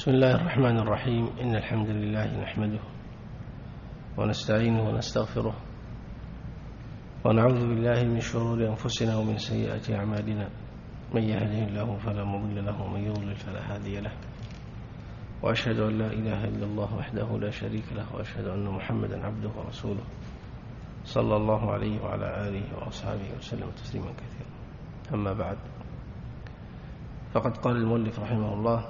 بسم الله الرحمن الرحيم. إن الحمد لله نحمده ونستعينه ونستغفره ونعوذ بالله من شرور أنفسنا ومن سيئات أعمالنا. من يهده الله فلا مضل له ومن يضلل فلا هادي له، وأشهد أن لا إله إلا الله وحده لا شريك له، وأشهد أن محمدا عبده ورسوله صلى الله عليه وعلى آله وأصحابه وسلم تسليما كثيرا. أما بعد، فقد قال المؤلف رحمه الله: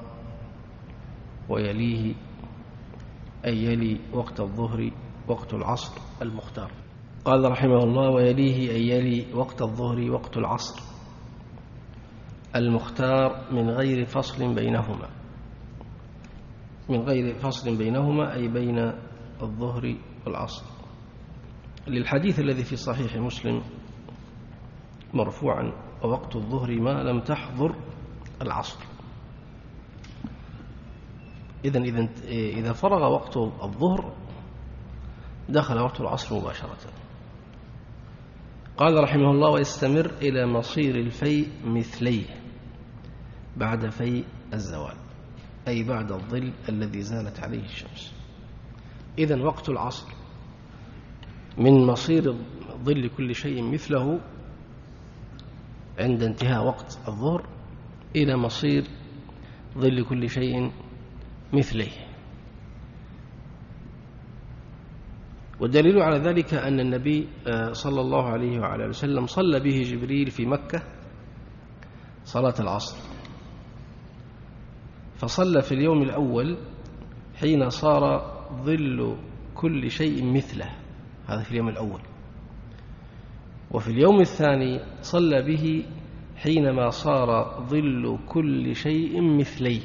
ويليه أي يلي وقت الظهر وقت العصر المختار. قال رحمه الله: ويليه أي يلي وقت الظهر وقت العصر المختار من غير فصل بينهما. من غير فصل بينهما أي بين الظهر والعصر، للحديث الذي في صحيح مسلم مرفوعا: ووقت الظهر ما لم تحضر العصر. إذا فرغ وقت الظهر دخل وقت العصر مباشرة. قال رحمه الله: ويستمر إلى مصير الفيء مثليه بعد فيء الزوال، أي بعد الظل الذي زالت عليه الشمس. إذن وقت العصر من مصير ظل كل شيء مثله عند انتهاء وقت الظهر إلى مصير ظل كل شيء مثله. والدليل على ذلك أن النبي صلى الله عليه وعلى وسلم صلى به جبريل في مكة صلاة العصر، فصلى في اليوم الأول حين صار ظل كل شيء مثله، هذا في اليوم الأول. وفي اليوم الثاني صلى به حينما صار ظل كل شيء مثليه،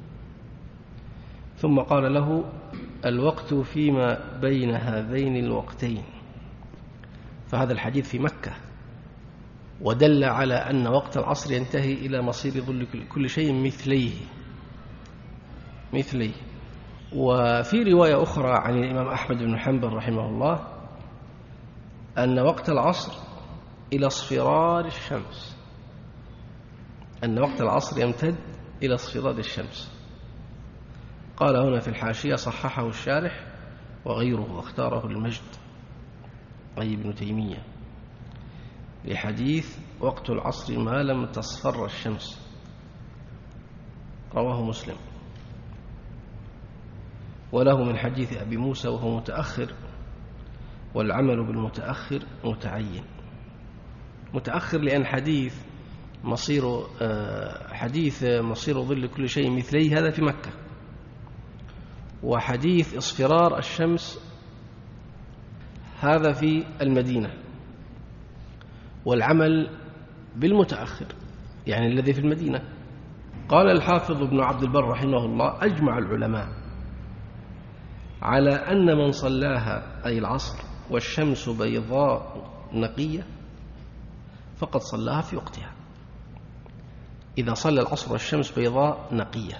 ثم قال له: الوقت فيما بين هذين الوقتين. فهذا الحديث في مكة، ودل على أن وقت العصر ينتهي إلى مصير ظل كل شيء مثليه. وفي رواية أخرى عن الإمام أحمد بن حنبل رحمه الله أن وقت العصر إلى اصفرار الشمس، أن وقت العصر يمتد إلى اصفرار الشمس. قال هنا في الحاشية: صححه الشارح وغيره واختاره المجد أي ابن تيمية لحديث وقت العصر ما لم تصفر الشمس، رواه مسلم. وله من حديث أبي موسى وهو متأخر، والعمل بالمتأخر متعين. متأخر لأن حديث مصير ظل كل شيء مثليه هذا في مكة، وحديث اصفرار الشمس هذا في المدينة. والعمل بالمتأخر يعني الذي في المدينة. قال الحافظ ابن عبد البر رحمه الله: أجمع العلماء على أن من صلاها أي العصر والشمس بيضاء نقية فقد صلاها في وقتها. إذا صلى العصر والشمس بيضاء نقية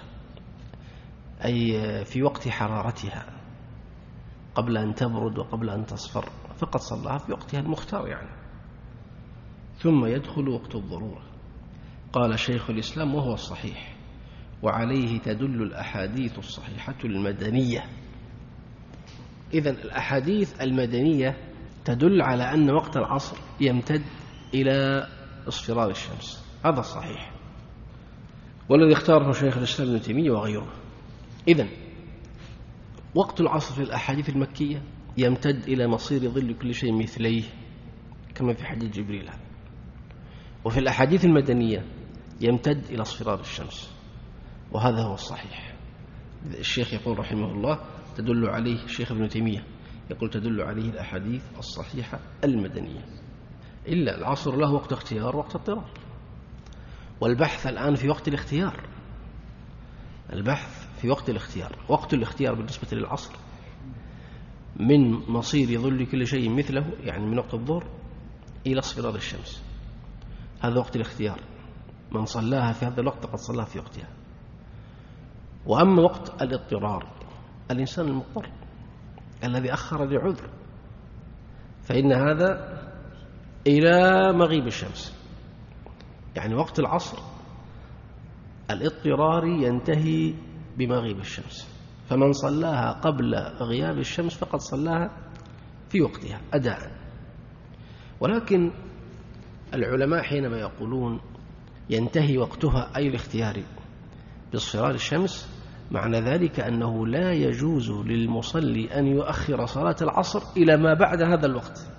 أي في وقت حرارتها قبل أن تبرد وقبل أن تصفر، فقد صلاها في وقتها المختار يعني. ثم يدخل وقت الضرورة. قال شيخ الإسلام: وهو الصحيح، وعليه تدل الأحاديث الصحيحة المدنية. إذن الأحاديث المدنية تدل على أن وقت العصر يمتد إلى اصفرار الشمس، هذا الصحيح، والذي اختاره شيخ الإسلام ابن تيمية وغيره. إذن وقت العصر في الأحاديث المكية يمتد إلى مصير ظل كل شيء مثليه كما في حديث جبريل، وفي الأحاديث المدنية يمتد إلى اصفرار الشمس، وهذا هو الصحيح. الشيخ يقول رحمه الله: تدل عليه الشيخ ابن تيمية يقول تدل عليه الأحاديث الصحيحة المدنية. إلا العصر له وقت اختيار وقت اضطرار، والبحث الآن في وقت الاختيار. البحث في وقت الاختيار. وقت الاختيار بالنسبة للعصر من مصير ظل كل شيء مثله، يعني من وقت الظهر إلى اصفرار الشمس، هذا وقت الاختيار. من صلاها في هذا الوقت قد صلاها في وقتها. وأما وقت الاضطرار، الإنسان المضطر الذي أخر لعذر، فإن هذا إلى مغيب الشمس. يعني وقت العصر الاضطراري ينتهي بمغيب الشمس، فمن صلاها قبل غياب الشمس فقد صلاها في وقتها أداء. ولكن العلماء حينما يقولون ينتهي وقتها أي الاختياري باصفرار الشمس، معنى ذلك أنه لا يجوز للمصلي أن يؤخر صلاة العصر إلى ما بعد هذا الوقت،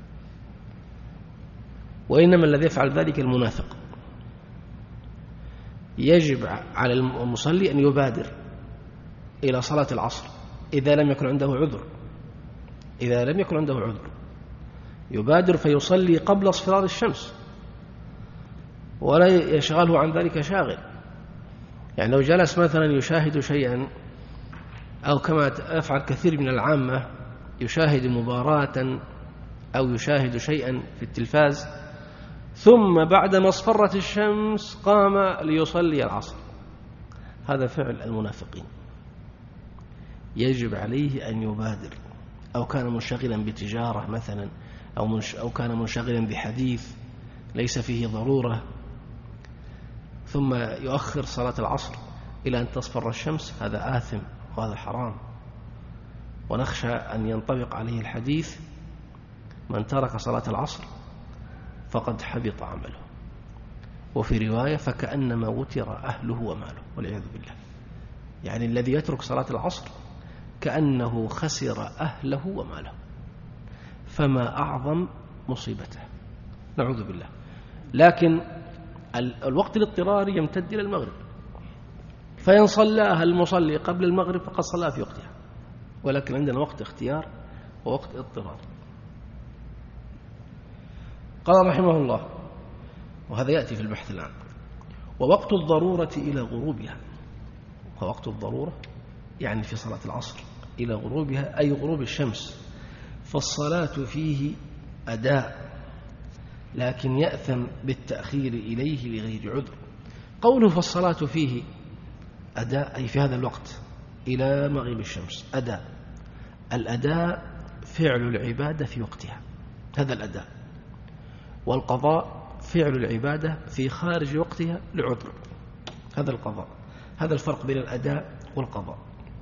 وإنما الذي يفعل ذلك المنافق. يجب على المصلي أن يبادر إلى صلاة العصر إذا لم يكن عنده عذر، يبادر فيصلي قبل اصفرار الشمس ولا يشغله عن ذلك شاغل. يعني لو جلس مثلا يشاهد شيئا، أو كما يفعل كثير من العامة يشاهد مباراة أو يشاهد شيئا في التلفاز، ثم بعدما اصفرت الشمس قام ليصلي العصر، هذا فعل المنافقين. يجب عليه أن يبادر، أو كان منشغلا بتجارة مثلا، أو كان منشغلا بحديث ليس فيه ضرورة، ثم يؤخر صلاة العصر إلى أن تصفر الشمس، هذا آثم وهذا حرام، ونخشى أن ينطبق عليه الحديث: من ترك صلاة العصر فقد حبط عمله. وفي رواية: فكأنما وتر أهله وماله، والعياذ بالله. يعني الذي يترك صلاة العصر كأنه خسر أهله وماله، فما أعظم مصيبته، نعوذ بالله. لكن الوقت الاضطراري يمتد إلى المغرب، فإن صلاها المصلي قبل المغرب فقد صلاها في وقتها، ولكن عندنا وقت اختيار ووقت اضطرار. قال رحمه الله، وهذا يأتي في البحث الآن: ووقت الضرورة إلى غروبها. ووقت الضرورة يعني في صلاة العصر إلى غروبها، أي غروب الشمس، فالصلاة فيه أداء، لكن يأثم بالتأخير إليه لغير عذر. قوله فالصلاة فيه أداء أي في هذا الوقت إلى مغيب الشمس أداء. الأداء فعل العبادة في وقتها، هذا الأداء. والقضاء فعل العبادة في خارج وقتها لعذر، هذا القضاء. هذا الفرق بين الأداء والقضاء.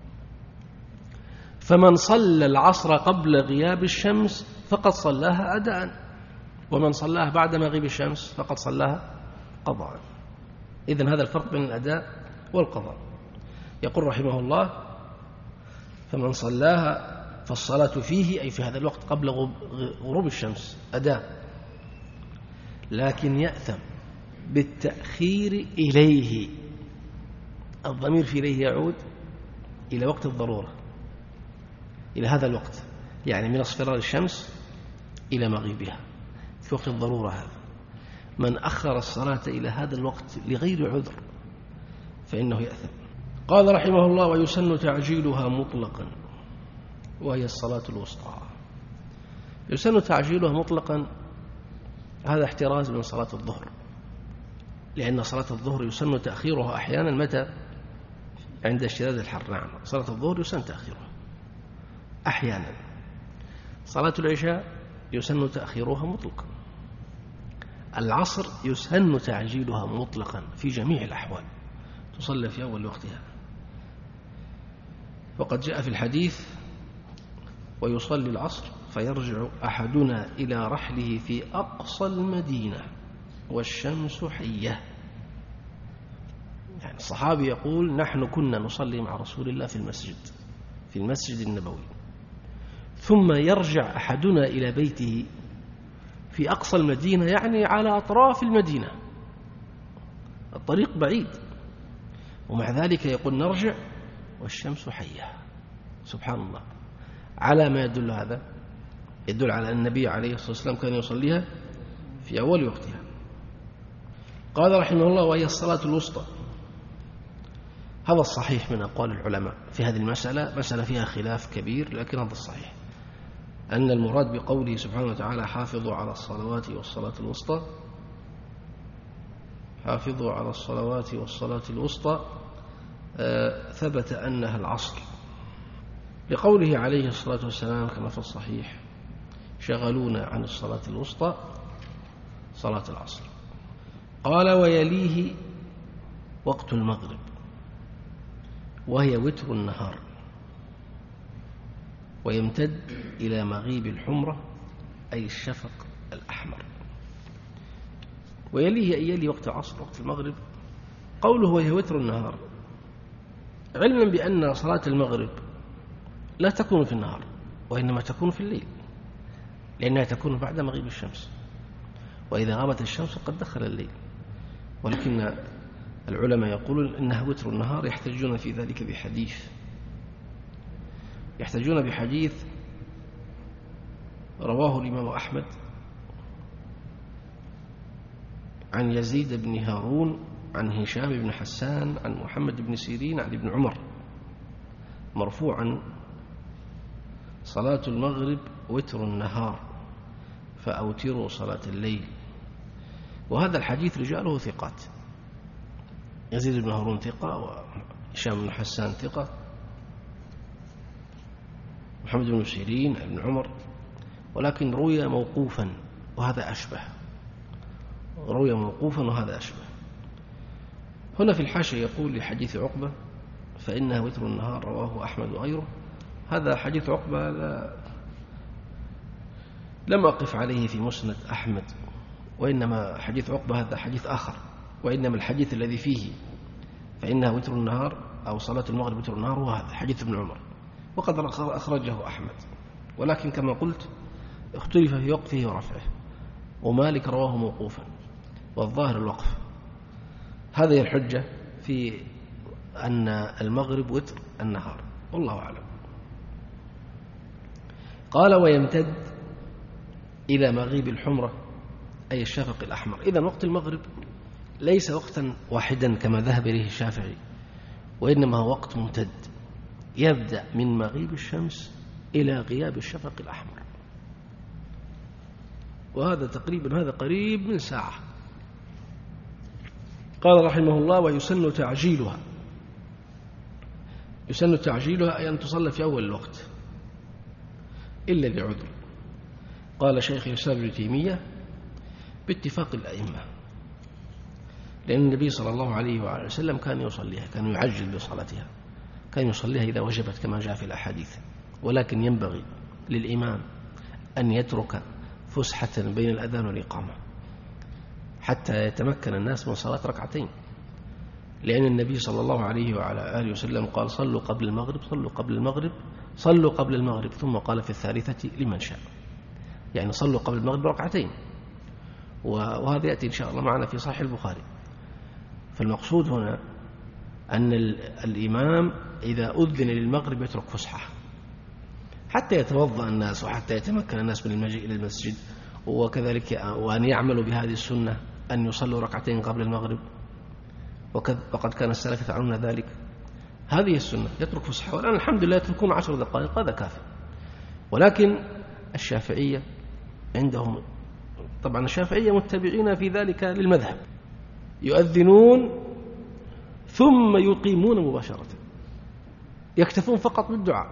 فمن صلى العصر قبل غياب الشمس فقد صلاها أداء، ومن صلاها بعد مغيب الشمس فقد صلاها قضاء. إذن هذا الفرق بين الأداء والقضاء. يقول رحمه الله: فمن صلاها فالصلاة فيه أي في هذا الوقت قبل غروب الشمس أداء، لكن يأثم بالتأخير إليه. الضمير في إليه يعود إلى وقت الضرورة، إلى هذا الوقت، يعني من اصفرار الشمس إلى مغيبها في وقت الضرورة. هذا من أخر الصلاة إلى هذا الوقت لغير عذر فإنه يأثم. قال رحمه الله: ويسن تعجيلها مطلقا، وهي الصلاة الوسطى. يسن تعجيلها مطلقا، هذا احتراز من صلاة الظهر، لأن صلاة الظهر يسن تأخيرها أحيانا. متى؟ عند اشتداد الحر. نعم، صلاة الظهر يسن تأخيرها أحيانا. صلاة العشاء يسن تأخيرها مطلقا. العصر يسن تعجيلها مطلقا في جميع الأحوال، تصلى في أول وقتها. وقد جاء في الحديث: ويصلي العصر فيرجع أحدنا إلى رحله في أقصى المدينة والشمس حية. يعني الصحابي يقول: نحن كنا نصلي مع رسول الله في المسجد النبوي، ثم يرجع أحدنا إلى بيته في أقصى المدينة، يعني على أطراف المدينة، الطريق بعيد، ومع ذلك يقول نرجع والشمس حية. سبحان الله. على ما يدل هذا؟ يدل على أن النبي عليه الصلاة والسلام كان يصليها في أول وقتها. قال رحمه الله: وهي الصلاة الوسطى. هذا الصحيح من أقوال العلماء في هذه المسألة، مسألة فيها خلاف كبير، لكن هذا الصحيح، أن المراد بقوله سبحانه وتعالى: حافظوا على الصلوات والصلاة الوسطى، حافظوا على الصلوات والصلاة الوسطى، ثبت أنها العصر، لقوله عليه الصلاة والسلام كما في الصحيح: شغلونا عن الصلاة الوسطى صلاة العصر. قال: ويليه وقت المغرب. وهي وتر النهار، ويمتد إلى مغيب الحمرة أي الشفق الأحمر، ويليه أن يلي وقت العصر وقت المغرب. قوله وهي وتر النهار، علما بأن صلاة المغرب لا تكون في النهار وإنما تكون في الليل، لأنها تكون بعد مغيب الشمس، وإذا غابت الشمس قد دخل الليل. ولكن العلماء يقولون إنها وتر النهار، يحتجون في ذلك بحديث رواه الإمام أحمد عن يزيد بن هارون عن هشام بن حسان عن محمد بن سيرين عن ابن عمر مرفوعا: صلاة المغرب وتر النهار فأوتروا صلاة الليل. وهذا الحديث رجاله ثقات، يزيد بن هارون ثقة، وهشام بن حسان ثقة، محمد بن سيرين ابن عمر، ولكن روي موقوفا وهذا أشبه. هنا في الحاشية يقول لحديث عقبة فإنها وتر النهار رواه أحمد وغيره. هذا حديث عقبة لم أقف عليه في مسند أحمد، وإنما حديث عقبة هذا حديث آخر، وإنما الحديث الذي فيه فإنها وتر النهار أو صلاة المغرب وتر النهار هو هذا حديث ابن عمر، وقد أخرجه أحمد، ولكن كما قلت اختلف في وقفه ورفعه، ومالك رواه موقوفا، والظاهر الوقف. هذه الحجة في أن المغرب وتر النهار، والله أعلم. قال ويمتد إلى مغيب الحمرة أي الشفق الأحمر. إذن وقت المغرب ليس وقتا واحدا كما ذهب إليه الشافعي، وإنما هو وقت ممتد يبدأ من مغيب الشمس إلى غياب الشفق الأحمر، وهذا تقريبا هذا قريب من ساعة. قال رحمه الله ويسن تعجيلها. يسن تعجيلها أي أن تصلى في أول الوقت إلا لعذر. قال شيخ الإسلام ابن تيمية باتفاق الأئمة، لأن النبي صلى الله عليه وآله وسلم كان يصليها، كان يعجل بصلاتها، كان يصليها إذا وجبت كما جاء في الأحاديث. ولكن ينبغي للإمام أن يترك فسحة بين الأذان والإقامة حتى يتمكن الناس من صلاة ركعتين، لأن النبي صلى الله عليه وعلى آله وسلم قال صلوا قبل المغرب صلوا قبل المغرب صلوا قبل المغرب، ثم قال في الثالثة لمن شاء، يعني صلوا قبل المغرب ركعتين، وهذا يأتي إن شاء الله معنا في صحيح البخاري. فالمقصود هنا أن الإمام إذا أذن للمغرب يترك فسحة حتى يتوضأ الناس وحتى يتمكن الناس من المجيء إلى المسجد، وكذلك وأن يعملوا بهذه السنة أن يصلوا ركعتين قبل المغرب، وقد كان السلف يفعلون ذلك. هذه السنة يترك فسحة، والآن الحمد لله يتركون 10 دقائق، هذا كافي. ولكن الشافعية عندهم، طبعا الشافعية متبعين في ذلك للمذهب، يؤذنون ثم يقيمون مباشرة، يكتفون فقط بالدعاء،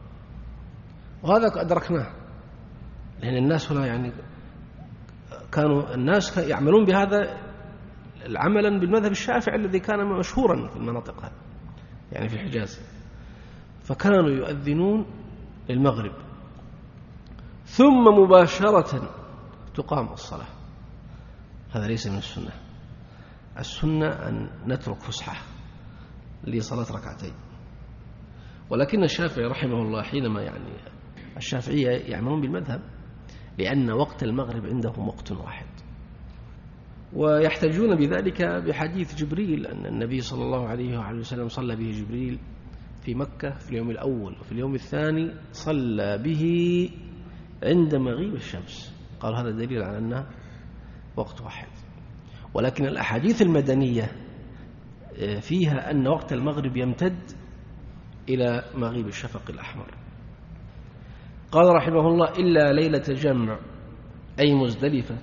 وهذا أدركناه، لأن الناس هنا يعني كانوا الناس يعملون بهذا عملا بالمذهب الشافعي الذي كان مشهورا في المناطق هذه، يعني في الحجاز، فكانوا يؤذنون للمغرب ثم مباشرة تقام الصلاة. هذا ليس من السنة. السنة أن نترك فسحة لصلاة ركعتين. ولكن الشافعي رحمه الله حينما يعني الشافعية يعملون بالمذهب لأن وقت المغرب عندهم وقت واحد، ويحتجون بذلك بحديث جبريل أن النبي صلى الله عليه وآله وسلم صلى به جبريل في مكة في اليوم الأول، وفي اليوم الثاني صلى به عند مغيب الشمس. قال هذا دليل على أنه وقت واحد. ولكن الأحاديث المدنية فيها أن وقت المغرب يمتد إلى مغيب الشفق الأحمر. قال رحمه الله إلا ليلة جمع أي مزدلفة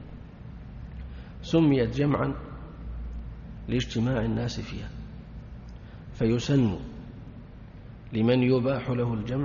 سميت جمعا لاجتماع الناس فيها، فيسن لمن يباح له الجمع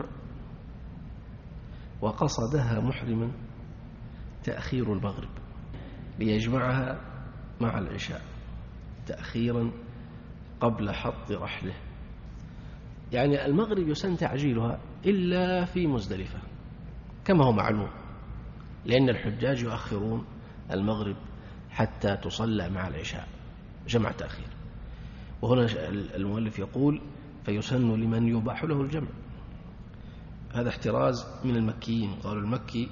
وقصدها محرما تأخير المغرب ليجمعها مع العشاء تأخيرا قبل حط رحله، يعني المغرب يسن تعجيلها إلا في مزدلفة كما هو معلوم، لأن الحجاج يؤخرون المغرب حتى تصلى مع العشاء جمع تأخير. وهنا المؤلف يقول فيسن لمن يباح له الجمع. هذا احتراز من المكيين. قالوا المكي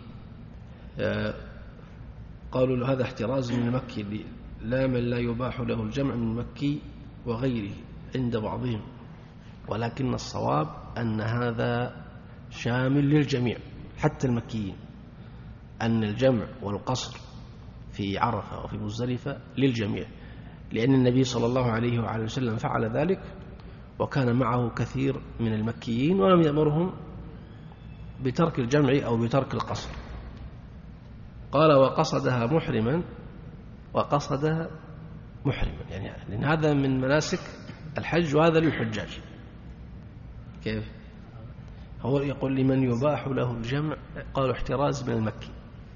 قالوا له هذا احتراز من المكي لا من لا يباح له الجمع من المكي وغيره عند بعضهم، ولكن الصواب أن هذا شامل للجميع حتى المكيين، أن الجمع والقصر في عرفة وفي مزدلفة للجميع، لأن النبي صلى الله عليه وعلى وسلم فعل ذلك وكان معه كثير من المكيين ولم يأمرهم بترك الجمع أو بترك القصر. قال وقصدها محرما، وقصدها محرما يعني لأن هذا من مناسك الحج وهذا للحجاج. كيف هو يقول لمن يباح له الجمع؟ قالوا احتراز من المكي،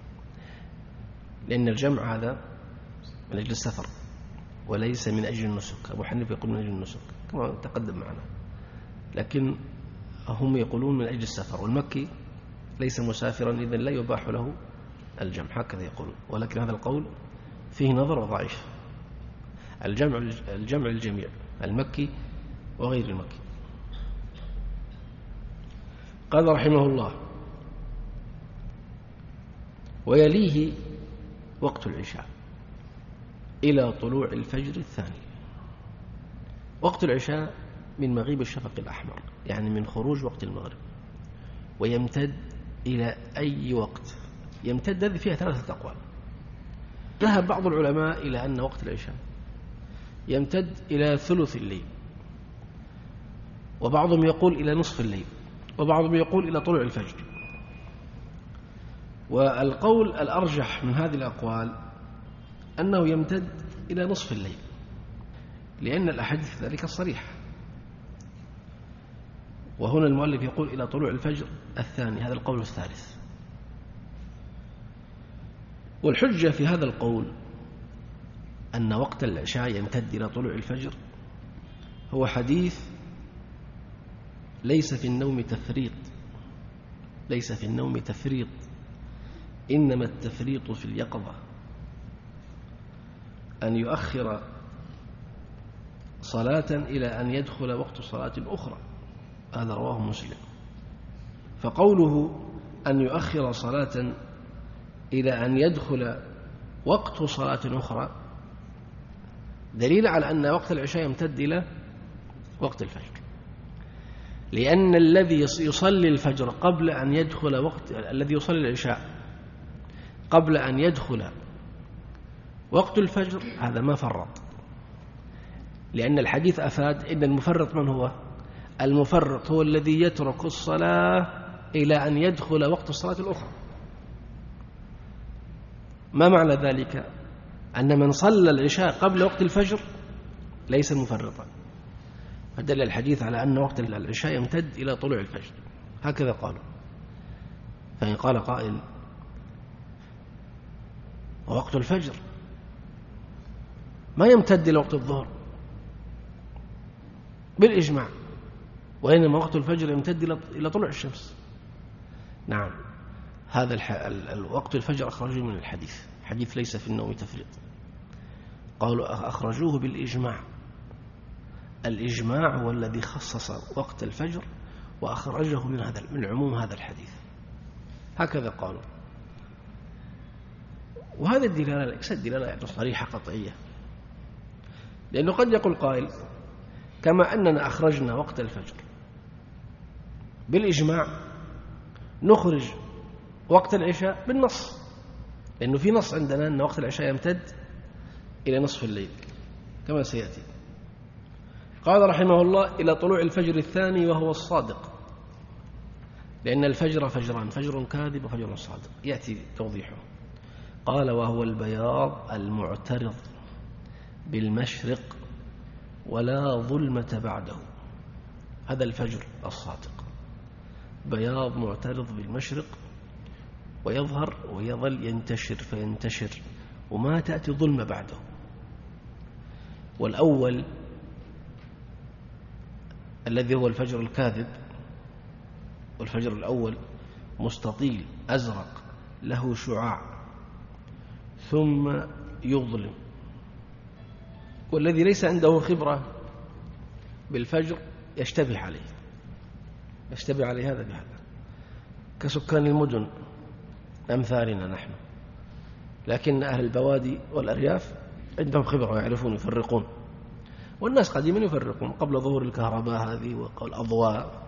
لأن الجمع هذا من أجل السفر وليس من أجل النسك. أبو حنيفة يقول من أجل النسك كما تقدم معنا، لكن هم يقولون من أجل السفر، والمكي ليس مسافرا إذن لا يباح له الجمع، هكذا يقولون. ولكن هذا القول فيه نظر وضعيف. الجمع للجميع المكي وغير المكي. قال رحمه الله ويليه وقت العشاء إلى طلوع الفجر الثاني. وقت العشاء من مغيب الشفق الأحمر، يعني من خروج وقت المغرب، ويمتد إلى أي وقت يمتد. هذه فيها ثلاثة أقوال. ذهب بعض العلماء إلى أن وقت العشاء يمتد إلى ثلث الليل، وبعضهم يقول إلى نصف الليل، وبعضهم يقول إلى طلوع الفجر. والقول الأرجح من هذه الأقوال أنه يمتد إلى نصف الليل، لأن الأحاديث ذلك الصريح. وهنا المؤلف يقول إلى طلوع الفجر الثاني، هذا القول الثالث. والحجة في هذا القول أن وقت العشاء يمتد إلى طلوع الفجر هو حديث ليس في النوم تفريط، ليس في النوم تفريط، إنما التفريط في اليقظة، أن يؤخر صلاة إلى أن يدخل وقت صلاة أخرى. هذا رواه مسلم. فقوله أن يؤخر صلاة إلى أن يدخل وقت صلاة أخرى دليل على أن وقت العشاء يمتد إلى وقت الفجر، لأن الذي يصلي الفجر قبل أن يدخل الذي يصلي العشاء قبل أن يدخل وقت الفجر هذا ما فرط، لأن الحديث أفاد إن المفرط من هو؟ المفرط هو الذي يترك الصلاة إلى أن يدخل وقت الصلاة الأخرى. ما معنى ذلك؟ أن من صلى العشاء قبل وقت الفجر ليس مفرطا، فدل الحديث على أن وقت العشاء يمتد إلى طلوع الفجر، هكذا قالوا. فإن قال قائل ووقت الفجر ما يمتد إلى وقت الظهر بالإجماع، وإنما وقت الفجر يمتد إلى طلوع الشمس. نعم، هذا وقت الفجر أخرجوه من الحديث، حديث ليس في النوم تفريط. قالوا أخرجوه بالإجماع. الإجماع هو الذي خصص وقت الفجر وأخرجه من عموم هذا الحديث، هكذا قالوا. وهذا الدلالة ليست دلالة صريحة قطعية، لأنه قد يقول قائل كما أننا أخرجنا وقت الفجر بالإجماع نخرج وقت العشاء بالنص، لأنه في نص عندنا أن وقت العشاء يمتد إلى نصف الليل كما سيأتي. قال رحمه الله إلى طلوع الفجر الثاني وهو الصادق، لأن الفجر فجران، فجر كاذب وفجر صادق، يأتي توضيحه. قال وهو البياض المعترض بالمشرق ولا ظلمة بعده. هذا الفجر الصادق، بياض معترض بالمشرق ويظهر ويظل ينتشر فينتشر وما تأتي ظلمة بعده. الذي هو الفجر الكاذب، والفجر الأول مستطيل أزرق له شعاع ثم يظلم، والذي ليس عنده خبرة بالفجر يشتبه عليه هذا بهذا، كسكان المدن أمثالنا نحن، لكن أهل البوادي والأرياف عندهم خبرة يعرفون يفرقون، والناس قديما يفرقون قبل ظهور الكهرباء هذه والأضواء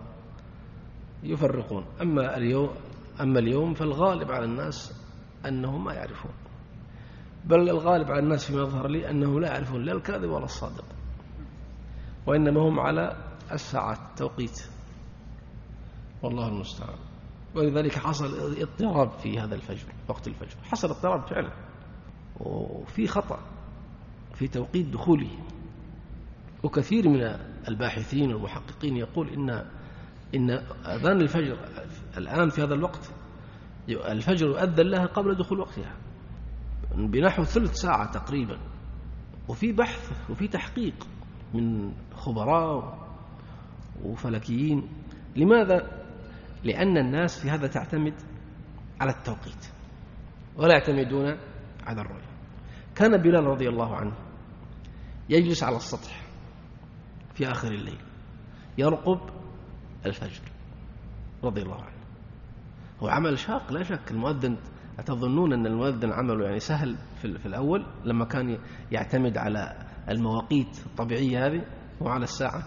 يفرقون. أما اليوم فالغالب على الناس أنهم ما يعرفون، بل الغالب على الناس فيما يظهر لي أنهم لا يعرفون لا الكاذب ولا الصادق، وإنما هم على الساعات التوقيت، والله المستعان. ولذلك حصل اضطراب في هذا الفجر، وقت الفجر حصل اضطراب فعلا، وفي خطأ في توقيت دخوله. وكثير من الباحثين والمحققين يقول إن أذان الفجر الآن في هذا الوقت الفجر يؤذن لها قبل دخول وقتها بنحو ثلث ساعة تقريبا، وفي بحث وفي تحقيق من خبراء وفلكيين. لماذا؟ لأن الناس في هذا تعتمد على التوقيت ولا يعتمدون على الرؤية. كان بلال رضي الله عنه يجلس على السطح في آخر الليل يرقب الفجر رضي الله عنه. هو عمل شاق لا شك. المؤذن أتظنون أن المؤذن عمله يعني سهل في الأول لما كان يعتمد على المواقيت الطبيعية هذه وعلى الساعة؟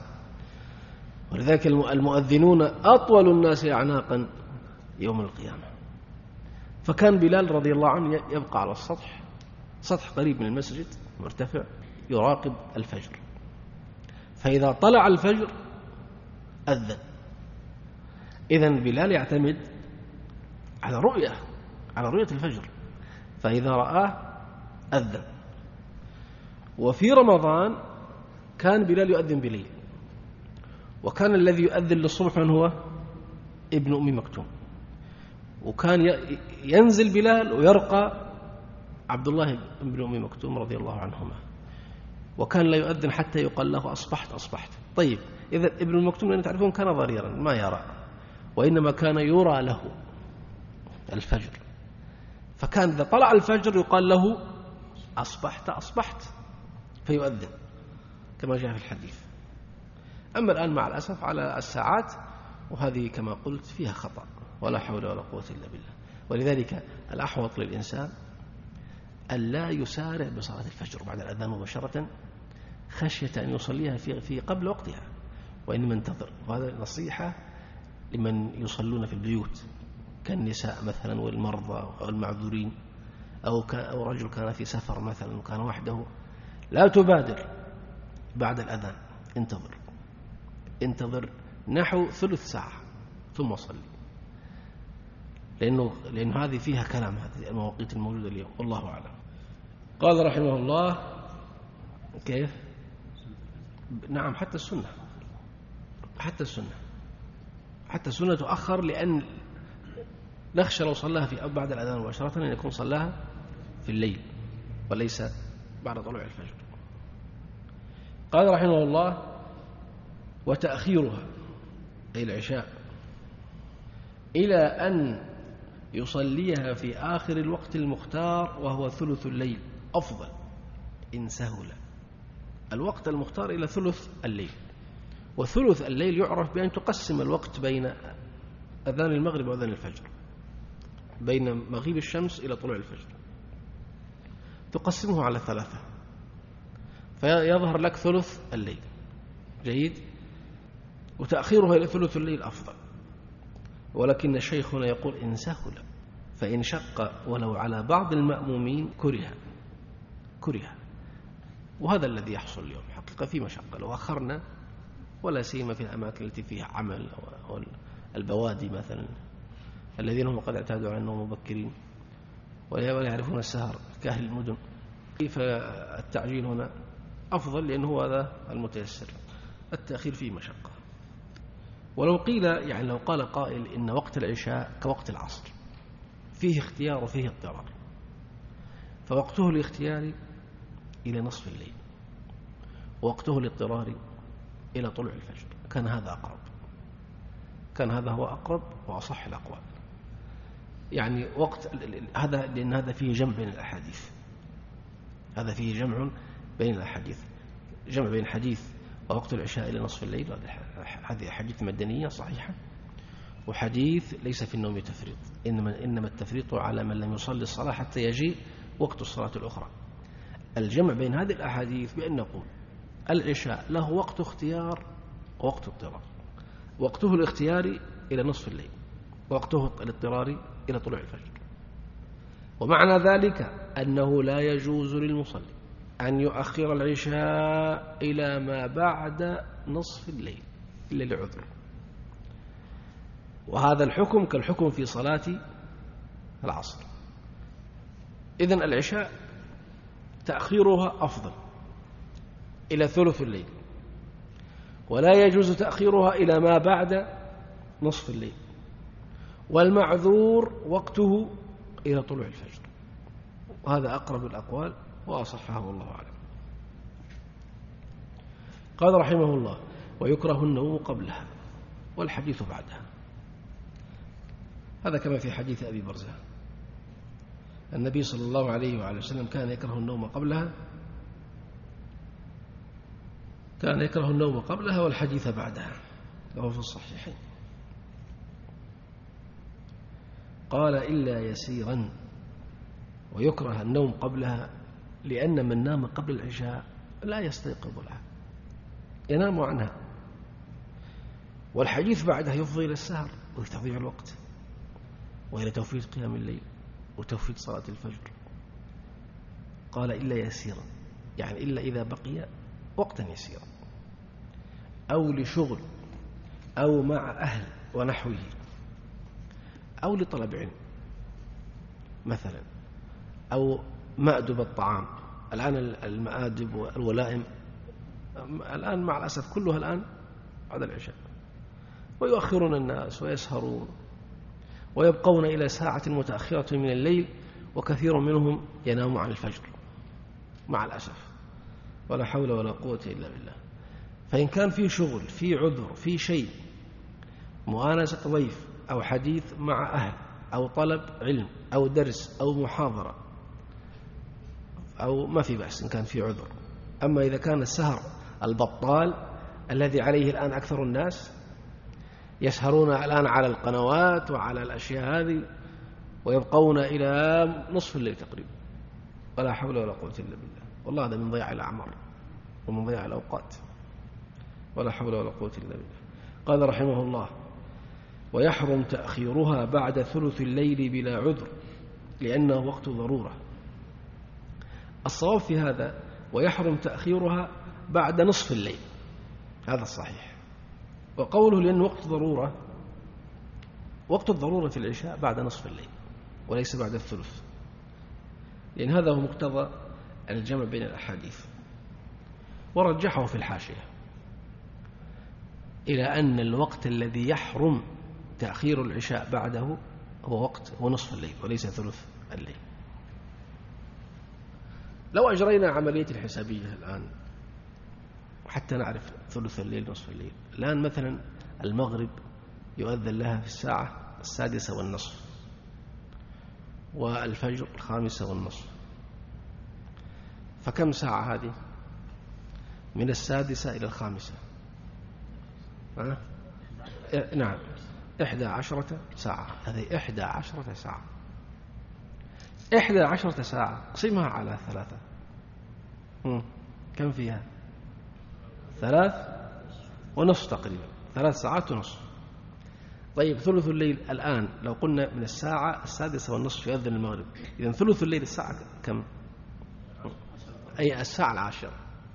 ولذلك المؤذنون أطول الناس أعناقا يوم القيامة. فكان بلال رضي الله عنه يبقى على السطح، سطح قريب من المسجد مرتفع، يراقب الفجر. فإذا طلع الفجر أذن. إذن بلال يعتمد على رؤية الفجر، فإذا رآه أذن. وفي رمضان كان بلال يؤذن بليل، وكان الذي يؤذن للصبح من هو؟ ابن أم مكتوم. وكان ينزل بلال ويرقى عبد الله بن أم مكتوم رضي الله عنهما، وكان لا يؤذن حتى يقال له أصبحت. طيب إذا ابن أم مكتوم لأن تعرفون كان ضريرا ما يرى، وإنما كان يرى له الفجر، فكان إذا طلع الفجر يقال له أصبحت فيؤذن كما جاء في الحديث. أما الآن مع الأسف على الساعات، وهذه كما قلت فيها خطأ ولا حول ولا قوة إلا بالله. ولذلك الأحوط للإنسان ألا يسارع بصلاة الفجر بعد الأذان مباشرة خشية أن يصليها في قبل وقتها، وإنما انتظر. وهذا نصيحة لمن يصلون في البيوت كالنساء مثلا والمرضى أو المعذورين، أو رجل كان في سفر مثلا وكان وحده، لا تبادر بعد الأذان، انتظر نحو ثلث ساعة ثم صلي، لأنه هذه فيها كلام، هذه المواقيت الموجودة اليوم والله أعلم. قال رحمه الله كيف؟ نعم حتى السنة تؤخر، لأن نخشى لو صلاها في بعد الأذان مباشرة أن يكون صلاها في الليل وليس بعد طلوع الفجر. قال رحمه الله وتأخيرها أي العشاء إلى أن يصليها في آخر الوقت المختار وهو ثلث الليل أفضل إن سهل. الوقت المختار إلى ثلث الليل، وثلث الليل يعرف بأن تقسم الوقت بين أذان المغرب وأذان الفجر، بين مغيب الشمس إلى طلوع الفجر، تقسمه على 3 فيظهر لك ثلث الليل. جيد. وتأخيرها إلى ثلث الليل أفضل، ولكن الشيخ هنا يقول إن سهل، فإن شق ولو على بعض المأمومين كره. وهذا الذي يحصل اليوم حقيقة في مشقة. لو أخرنا، ولا سيما في الأماكن التي فيها عمل أو البوادي مثلا، الذين هم قد اعتادوا على النوم مبكرين ولا يعرفون السهر كأهل المدن، فالتعجيل هنا أفضل لأنه هذا المتيسر. التأخير فيه مشقة. ولو قيل يعني لو قال قائل إن وقت العشاء كوقت العصر فيه اختيار وفيه اضطرار، فوقته الاختياري إلى نصف الليل، ووقته الاضطراري إلى طلوع الفجر، كان هذا أقرب، كان هذا هو أقرب وأصح الأقوال. يعني وقت هذا، لأن هذا فيه جمع بين الأحاديث، هذا فيه جمع بين الأحاديث، جمع بين حديث ووقت العشاء إلى نصف الليل، هذه حديث مدنية صحيحة، وحديث ليس في النوم تفريط، إنما التفريط على من لم يصلي الصلاة حتى يجي وقت الصلاة الأخرى. الجمع بين هذه الأحاديث بأن نقول العشاء له وقت اختيار ووقت اضطرار، وقته الاختياري إلى نصف الليل، ووقته الاضطراري إلى طلوع الفجر. ومعنى ذلك أنه لا يجوز للمصلي أن يؤخر العشاء إلى ما بعد نصف الليل إلا لعذر. وهذا الحكم كالحكم في صلاة العصر. إذن العشاء تأخيرها أفضل إلى ثلث الليل، ولا يجوز تأخيرها إلى ما بعد نصف الليل، والمعذور وقته إلى طلوع الفجر. وهذا أقرب الأقوال وأصحها والله أعلم. قال رحمه الله: ويكره النوم قبلها والحديث بعدها. هذا كما في حديث أبي برزة، النبي صلى الله عليه وعلى وسلم كان يكره النوم قبلها، كان يكره النوم قبلها والحديث بعدها، وهو في الصحيحين. قال: إلا يسيرا. ويكره النوم قبلها لأن من نام قبل العشاء لا يستيقظ لها، ينام عنها، والحديث بعدها يفضي إلى السهر وتضييع الوقت وإلى توفيت قيام الليل وتوفيت صلاة الفجر. قال: إلا يسيرا، يعني إلا إذا بقي وقتا يسيرا، أو لشغل، أو مع أهل ونحوه، أو لطلب علم مثلا، أو مأدب الطعام. الآن المآدب والولائم الآن مع الأسف كلها الآن بعد العشاء، ويؤخرون الناس ويسهرون ويبقون إلى ساعة متأخرة من الليل، وكثير منهم ينام عن الفجر مع الأسف، ولا حول ولا قوة إلا بالله. فإن كان في شغل، في عذر، في شيء، مؤانسة ضيف أو حديث مع أهل أو طلب علم أو درس أو محاضرة، أو ما في بأس إن كان في عذر. أما إذا كان السهر البطال الذي عليه الآن أكثر الناس، يسهرون الآن على القنوات وعلى الأشياء هذه ويبقون إلى نصف الليل تقريبا، ولا حول ولا قوة إلا بالله. والله هذا من ضياع الأعمار ومن ضياع الأوقات، ولا حول ولا قوة إلا بالله. قال رحمه الله: ويحرم تأخيرها بعد ثلث الليل بلا عذر لأنه وقت ضرورة. الصواب في هذا: ويحرم تأخيرها بعد نصف الليل، هذا الصحيح. وقوله لأنه وقت ضرورة، وقت الضرورة في العشاء بعد نصف الليل وليس بعد الثلث، لأن هذا هو مقتضى الجمع بين الأحاديث. ورجحه في الحاشية إلى أن الوقت الذي يحرم تأخير العشاء بعده هو نصف الليل وليس ثلث الليل. لو أجرينا عملية الحسابية الآن وحتى نعرف ثلث الليل نصف الليل، الآن مثلا المغرب يؤذن لها في الساعة 6:30، والفجر 5:30، فكم ساعة هذه؟ من 6 إلى 5، نعم 11 ساعة. هذه 11 ساعة، 11 ساعة قسمها على 3، كم فيها؟ 3.5 تقريبا، 3 ساعات ونصف. طيب ثلث الليل الآن لو قلنا من الساعة 6:30 يؤذن المغرب، إذن ثلث الليل الساعة كم؟ أي الساعة 10.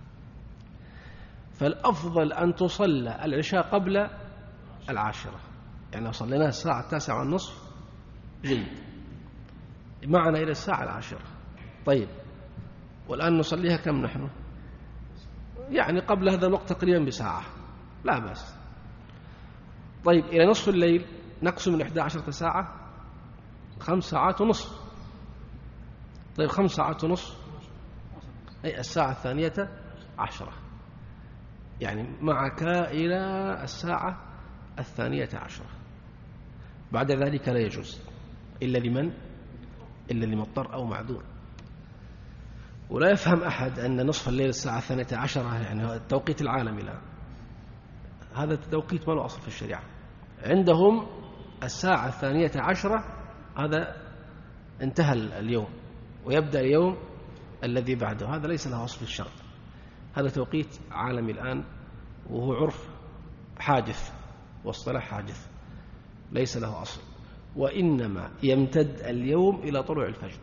فالأفضل أن تصلى العشاء قبل 10، يعني لو صليناها الساعة 9:30 جيد، معنا إلى الساعة 10. طيب والآن نصليها كم نحن؟ يعني قبل هذا الوقت تقريبا بساعة، لا بأس. طيب إلى نصف الليل نقسم من 11 ساعة 5 ساعات ونصف. طيب 5 ساعات ونصف أي الساعة 12:10. يعني معك إلى الساعة 12. بعد ذلك لا يجوز إلا لمن؟ إلا لمضطر أو معذور. ولا يفهم أحد أن نصف الليل الساعة 12 يعني التوقيت العالمي، لا، هذا التوقيت ما له أصل في الشريعة. عندهم الساعة 12 هذا انتهى اليوم ويبدأ اليوم الذي بعده، هذا ليس له أصل في الشرع، هذا توقيت عالمي الآن وهو عرف حادث واصطلاح حادث ليس له أصل، وإنما يمتد اليوم إلى طلوع الفجر،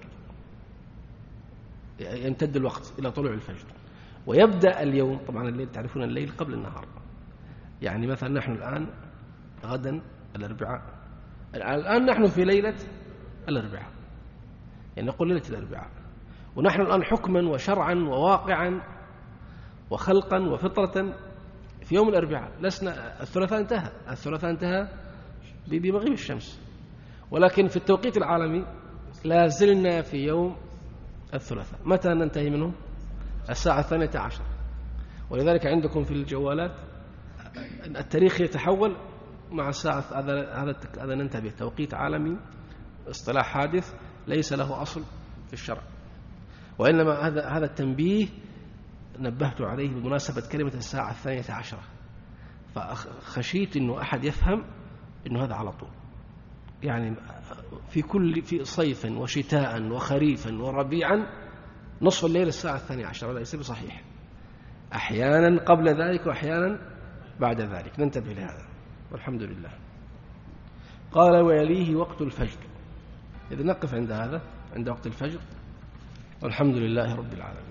يمتد الوقت إلى طلوع الفجر، ويبدأ اليوم. طبعا الليل تعرفون الليل قبل النهار، يعني مثلا نحن الآن غدا الأربعاء، الآن نحن في ليلة الأربعاء، يعني نقول ليلة الأربعاء، ونحن الآن حكما وشرعا وواقعا وخلقا وفطرة في يوم الأربعاء، لسنا الثلاثاء انتهى بمغيب الشمس، ولكن في التوقيت العالمي لا زلنا في يوم الثلاثاء. متى ننتهي منه؟ الساعة 12. ولذلك عندكم في الجوالات التاريخ يتحول مع الساعة، هذا ننتبه، توقيت عالمي اصطلاح حادث ليس له أصل في الشرع، وإنما هذا التنبيه نبهت عليه بمناسبة كلمة الساعة 12، فخشيت أنه أحد يفهم أنه هذا على طول، يعني في صيفا وشتاء وخريفا وربيعا نصف الليل الساعة 12، هذا ليس بصحيح، أحيانا قبل ذلك وأحيانا بعد ذلك، ننتبه لهذا والحمد لله. قال ويليه وقت الفجر، إذا نقف عند هذا، عند وقت الفجر، والحمد لله رب العالمين.